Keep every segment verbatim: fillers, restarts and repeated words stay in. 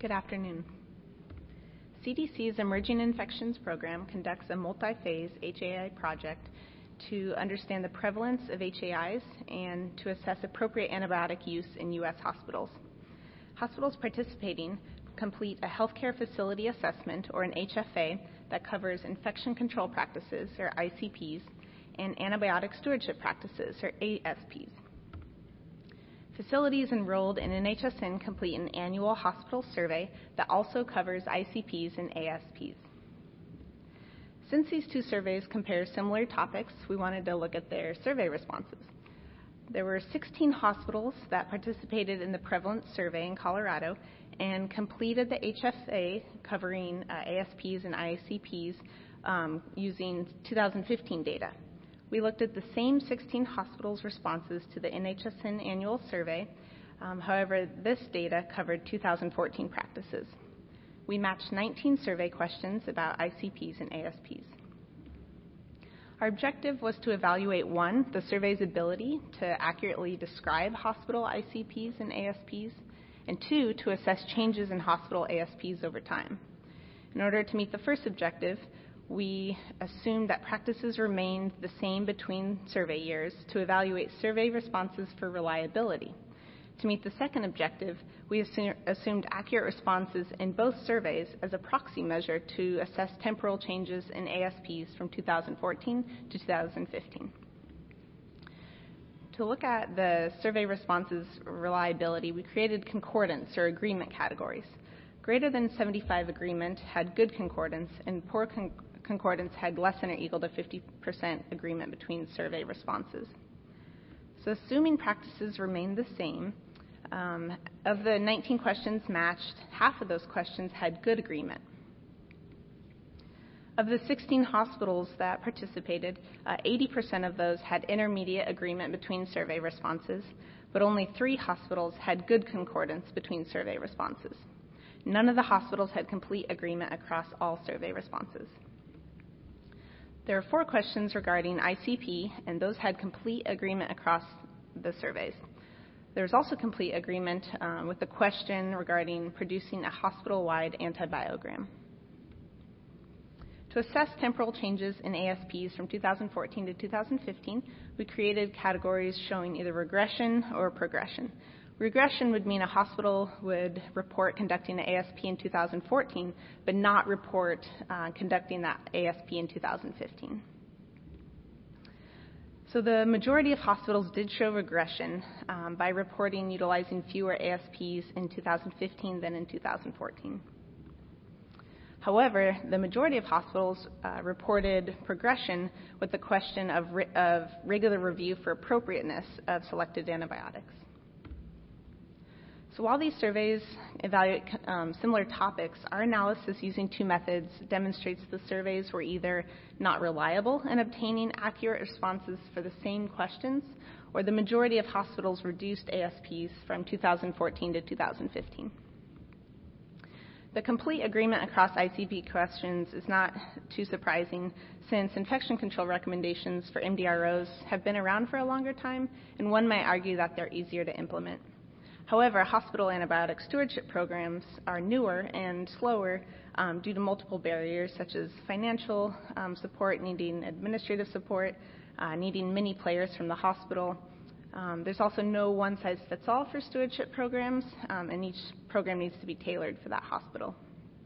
Good afternoon. C D C's Emerging Infections Program conducts a multi-phase H A I project to understand the prevalence of H A Is and to assess appropriate antibiotic use in U S hospitals. Hospitals participating complete a healthcare facility assessment, or an H F A, that covers infection control practices, or I C Ps, and antibiotic stewardship practices, or A S Ps. Facilities enrolled in an H S N complete an annual hospital survey that also covers I C Ps and A S Ps. Since these two surveys compare similar topics, we wanted to look at their survey responses. There were sixteen hospitals that participated in the prevalence survey in Colorado and completed the H F A covering uh, A S Ps and I C Ps um, using two thousand fifteen data. We looked at the same sixteen hospitals' responses to the N H S N annual survey. Um, however, this data covered two thousand fourteen practices. We matched nineteen survey questions about I C Ps and A S Ps. Our objective was to evaluate, one, the survey's ability to accurately describe hospital I C Ps and A S Ps, and two, to assess changes in hospital A S Ps over time. In order to meet the first objective, we assumed that practices remained the same between survey years to evaluate survey responses for reliability. To meet the second objective, we assume, assumed accurate responses in both surveys as a proxy measure to assess temporal changes in A S Ps from two thousand fourteen to two thousand fifteen. To look at the survey responses reliability, we created concordance or agreement categories. Greater than seventy-five agreement had good concordance, and poor con- concordance had less than or equal to fifty percent agreement between survey responses. So assuming practices remained the same, um, of the nineteen questions matched, half of those questions had good agreement. Of the sixteen hospitals that participated, uh, eighty percent of those had intermediate agreement between survey responses, but only three hospitals had good concordance between survey responses. None of the hospitals had complete agreement across all survey responses. There are four questions regarding I C P, and those had complete agreement across the surveys. There's also complete agreement um, with the question regarding producing a hospital-wide antibiogram. To assess temporal changes in A S Ps from two thousand fourteen to two thousand fifteen, we created categories showing either regression or progression. Regression would mean a hospital would report conducting the A S P in two thousand fourteen, but not report uh, conducting that A S P in two thousand fifteen. So the majority of hospitals did show regression um, by reporting utilizing fewer A S Ps in two thousand fifteen than in two thousand fourteen. However, the majority of hospitals uh, reported progression with the question of, re- of regular review for appropriateness of selected antibiotics. So while these surveys evaluate um, similar topics, our analysis using two methods demonstrates the surveys were either not reliable in obtaining accurate responses for the same questions, or the majority of hospitals reduced A S Ps from two thousand fourteen to two thousand fifteen. The complete agreement across I C P questions is not too surprising, since infection control recommendations for M D R Os have been around for a longer time, and one might argue that they're easier to implement. However, hospital antibiotic stewardship programs are newer and slower um, due to multiple barriers, such as financial um, support, needing administrative support, uh, needing many players from the hospital. Um, there's also no one-size-fits-all for stewardship programs, um, and each program needs to be tailored for that hospital.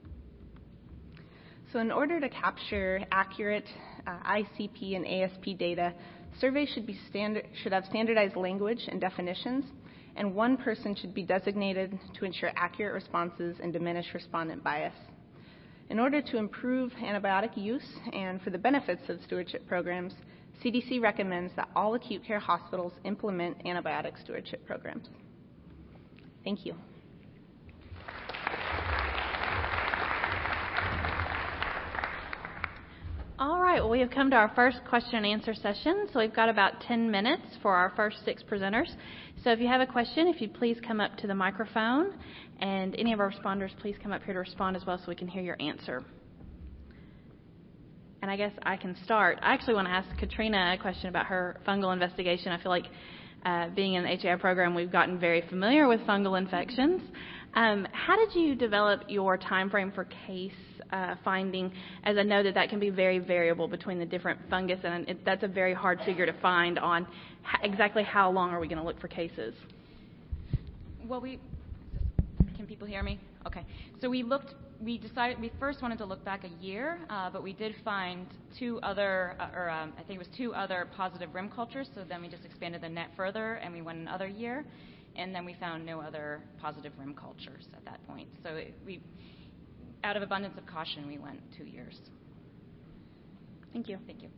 So in order to capture accurate uh, I C P and A S P data, surveys should, be standard, should have standardized language and definitions, and one person should be designated to ensure accurate responses and diminish respondent bias. In order to improve antibiotic use and for the benefits of stewardship programs, C D C recommends that all acute care hospitals implement antibiotic stewardship programs. Thank you. All right, well, we have come to our first question and answer session. So we've got about ten minutes for our first six presenters. So if you have a question, if you'd please come up to the microphone, and any of our responders, please come up here to respond as well so we can hear your answer. And I guess I can start. I actually want to ask Katrina a question about her fungal investigation. I feel like uh, being in the H A I program, we've gotten very familiar with fungal infections. Um, how did you develop your time frame for case uh, finding? As I know that that can be very variable between the different fungus, and it, that's a very hard figure to find on h- exactly how long are we going to look for cases. Well, we can people hear me? Okay. So we looked. We decided we first wanted to look back a year, uh, but we did find two other, uh, or um, I think it was two other positive rim cultures. So then we just expanded the net further, and we went another year, and then we found no other positive rim cultures at that point. So it, we, out of abundance of caution, we went two years. Thank you. Thank you.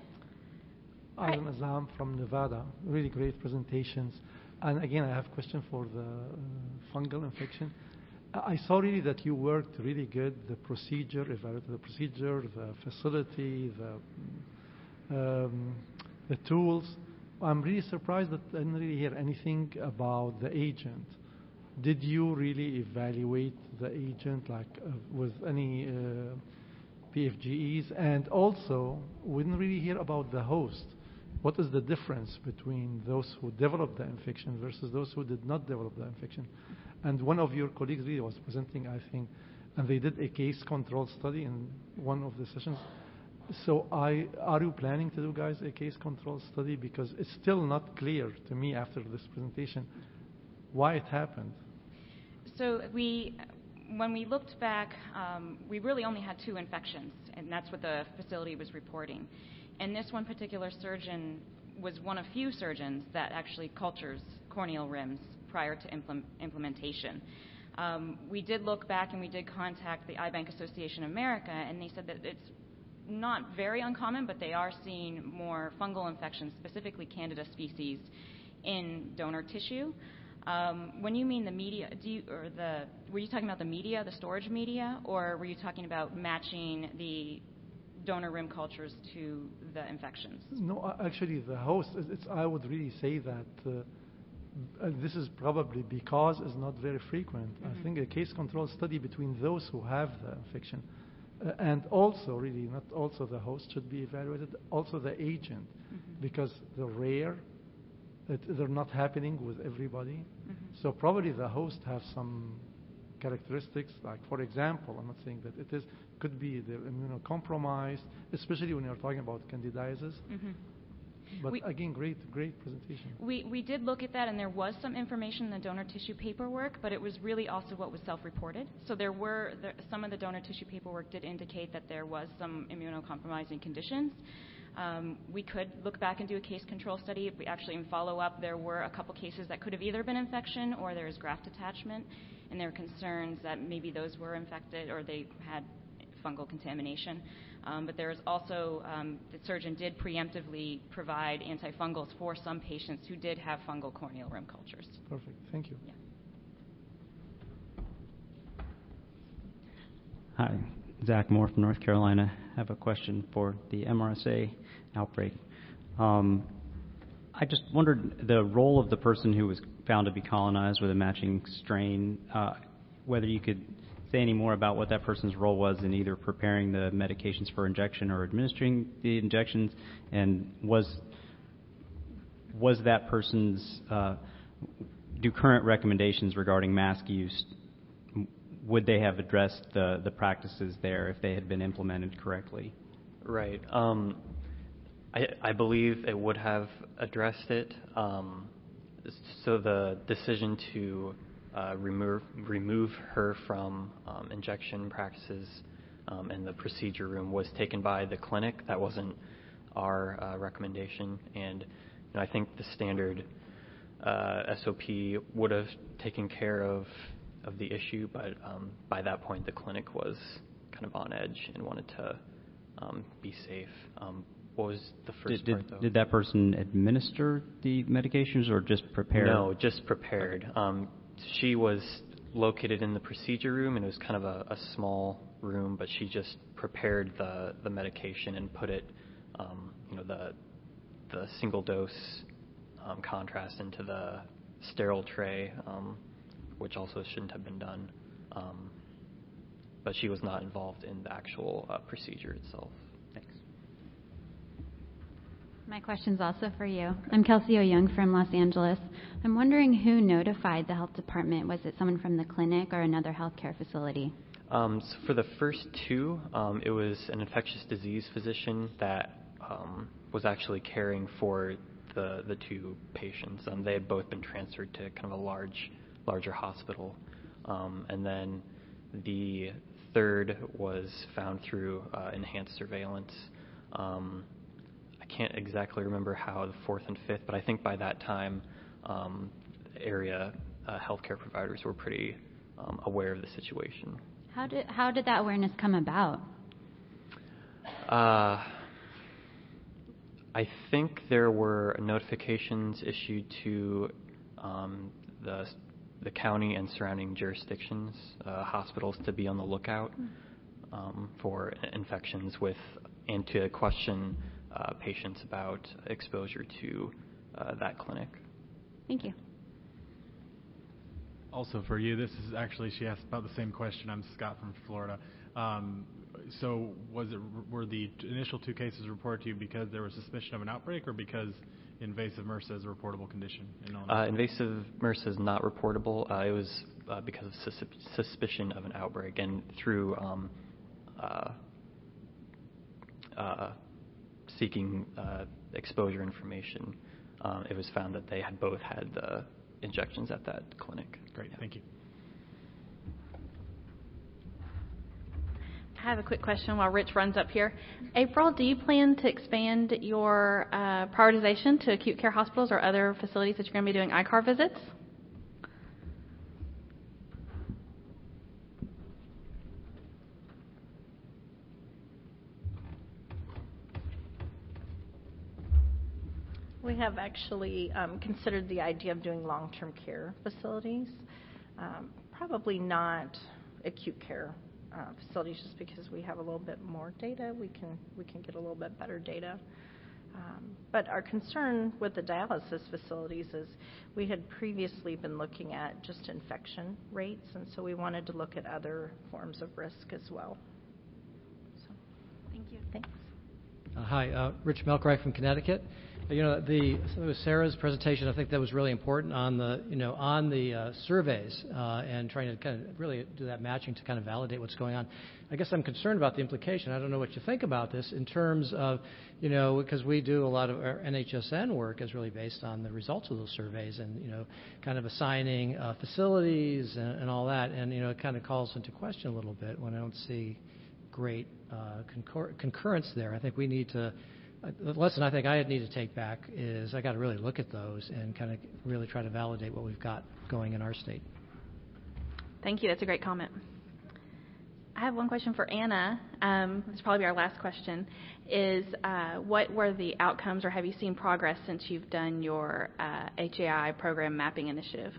I'm Azam from Nevada. Really great presentations. And again, I have a question for the uh, fungal infection. I saw really that you worked really good, the procedure, evaluated the procedure, the facility, the, um, the tools. I'm really surprised that I didn't really hear anything about the agent. Did you really evaluate the agent, like uh, with any uh, P F G Es? And also, we didn't really hear about the host. What is the difference between those who developed the infection versus those who did not develop the infection? And one of your colleagues really was presenting, I think, and they did a case control study in one of the sessions. So I, are you planning to do, guys, a case control study? Because it's still not clear to me after this presentation why it happened. So we, when we looked back, um, we really only had two infections, and that's what the facility was reporting. And this one particular surgeon was one of few surgeons that actually cultures corneal rims prior to implement, implementation. Um, we did look back and we did contact the Eye Bank Association of America, and they said that it's not very uncommon, but they are seeing more fungal infections, specifically Candida species, in donor tissue. Um, when you mean the media, do you, or the, were you talking about the media, the storage media, or were you talking about matching the donor rim cultures to the infections? No, actually, the host, it's, I would really say that uh, uh, this is probably because it's not very frequent. Mm-hmm. I think a case control study between those who have the infection uh, and also, really, not also the host should be evaluated, also the agent, mm-hmm. because the rare, it, they're not happening with everybody. Mm-hmm. So probably the host has some characteristics, like, for example, I'm not saying that it is, could be they're immunocompromised, especially when you're talking about candidiasis. Mm-hmm. But we, again, great, great presentation. We, we did look at that, and there was some information in the donor tissue paperwork, but it was really also what was self-reported. So there were, there, some of the donor tissue paperwork did indicate that there was some immunocompromising conditions. Um, we could look back and do a case control study. If we actually, in follow-up, there were a couple cases that could have either been infection or there was graft attachment, and there were concerns that maybe those were infected or they had fungal contamination. Um, but there is also, um, the surgeon did preemptively provide antifungals for some patients who did have fungal corneal rim cultures. Perfect. Thank you. Yeah. Hi, Zach Moore from North Carolina. I have a question for the M R S A outbreak. Um, I just wondered the role of the person who was found to be colonized with a matching strain, uh, whether you could say any more about what that person's role was in either preparing the medications for injection or administering the injections, and was was that person's, uh, do current recommendations regarding mask use, would they have addressed the, the practices there if they had been implemented correctly? Right. Um, I, I believe it would have addressed it. Um, so the decision to uh, remove remove her from um, injection practices um, in the procedure room was taken by the clinic. That wasn't our uh, recommendation, and you know, I think the standard uh, S O P would have taken care of of the issue, but um, by that point the clinic was kind of on edge and wanted to um, be safe. Um, what was the first did, part, did, though? Did that person administer the medications or just prepare? No, just prepared. Um, she was located in the procedure room, and it was kind of a, a small room, but she just prepared the, the medication and put it, um, you know, the the single dose um, contrast into the sterile tray, um, which also shouldn't have been done. Um, but she was not involved in the actual uh, procedure itself. Thanks. My question's also for you. I'm Kelsey O'Young from Los Angeles. I'm wondering who notified the health department. Was it someone from the clinic or another healthcare facility? Um, so for the first two, um, it was an infectious disease physician that um, was actually caring for the the two patients. Um, they had both been transferred to kind of a large, larger hospital, um, and then the third was found through uh, enhanced surveillance. Um, I can't exactly remember how the fourth and fifth, but I think by that time, um, area uh, healthcare providers were pretty um, aware of the situation. How did how did that awareness come about? Uh, I think there were notifications issued to um, the the county and surrounding jurisdictions, uh, hospitals, to be on the lookout um, for infections with, and to question uh, patients about exposure to uh, that clinic. Thank you. Also for you, this is actually, she asked about the same question. I'm Scott from Florida. Um, so was it, were the initial two cases reported to you because there was suspicion of an outbreak or because invasive MRSA is a reportable condition in Illinois? Uh, invasive MRSA is not reportable. Uh, it was uh, because of sus- suspicion of an outbreak, and through um, uh, uh, seeking uh, exposure information, um, it was found that they had both had the injections at that clinic. Great, yeah. Thank you. I have a quick question while Rich runs up here. April, do you plan to expand your uh, prioritization to acute care hospitals or other facilities that you're going to be doing I C A R visits? We have actually um, considered the idea of doing long-term care facilities, um, probably not acute care uh, facilities, just because we have a little bit more data. We can we can get a little bit better data. Um, but our concern with the dialysis facilities is we had previously been looking at just infection rates, and so we wanted to look at other forms of risk as well. So, thank you. Thanks. Uh, hi, uh, Rich Melkreich from Connecticut. You know, the with Sarah's presentation, I think that was really important on the, you know, on the uh, surveys uh, and trying to kind of really do that matching to kind of validate what's going on. I guess I'm concerned about the implication. I don't know what you think about this in terms of, you know, because we do a lot of our N H S N work is really based on the results of those surveys and, you know, kind of assigning uh, facilities and, and all that. And, you know, it kind of calls into question a little bit when I don't see great uh, concur- concurrence there. I think we need to. The lesson I think I need to take back is I got to really look at those and kind of really try to validate what we've got going in our state. Thank you. That's a great comment. I have one question for Anna. Um, this will probably be our last question. Is uh, what were the outcomes, or have you seen progress since you've done your uh, H A I program mapping initiative?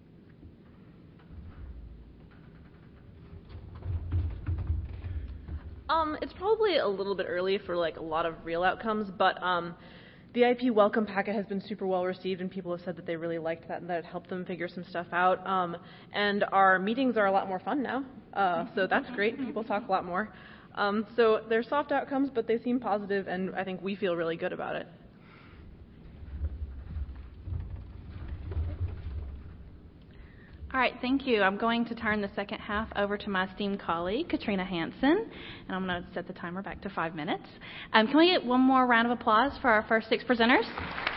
Um, it's probably a little bit early for like a lot of real outcomes, but um, the I P welcome packet has been super well received, and people have said that they really liked that and that it helped them figure some stuff out. Um, and our meetings are a lot more fun now, uh, so that's great. People talk a lot more. Um, so they're soft outcomes, but they seem positive, and I think we feel really good about it. All right, thank you. I'm going to turn the second half over to my esteemed colleague, Katrina Hansen, and I'm going to set the timer back to five minutes. Um, can we get one more round of applause for our first six presenters?